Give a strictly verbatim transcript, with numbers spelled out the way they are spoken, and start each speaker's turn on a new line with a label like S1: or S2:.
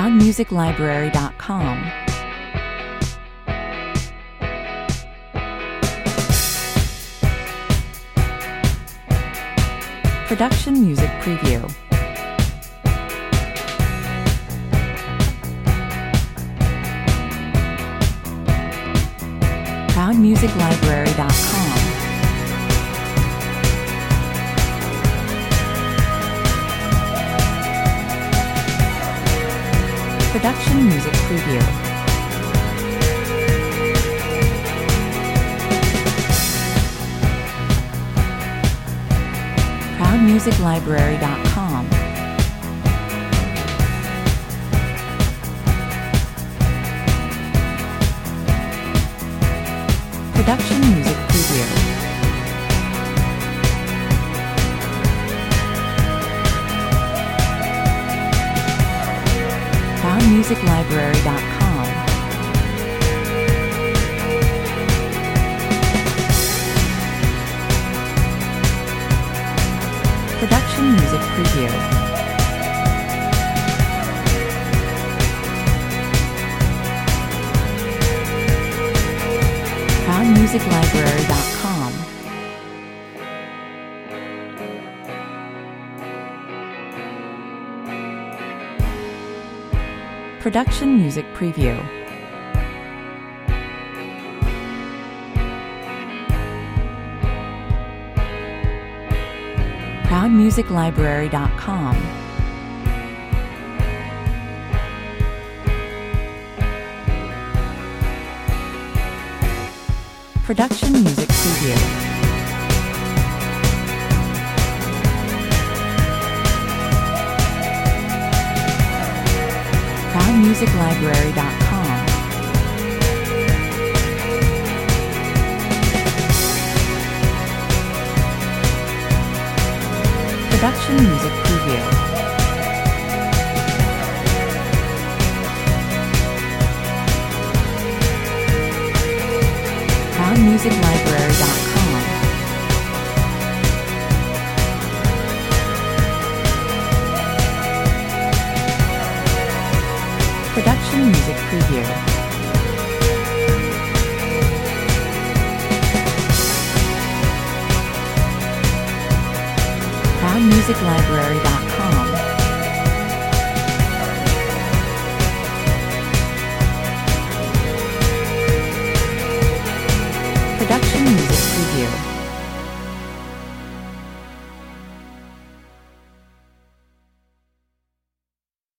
S1: proud music library dot com. Production Music Preview. proud music library dot com. Production Music Preview. proud music library dot com. Production Music Preview. proud music library dot com. Production Music Preview. proud music library dot com. Production Music Preview. proud music library dot com. Production Music Preview. proud music library dot com. Production Music Preview. proud music library dot com. Production Music Preview. proud music library dot com. Production Music Preview.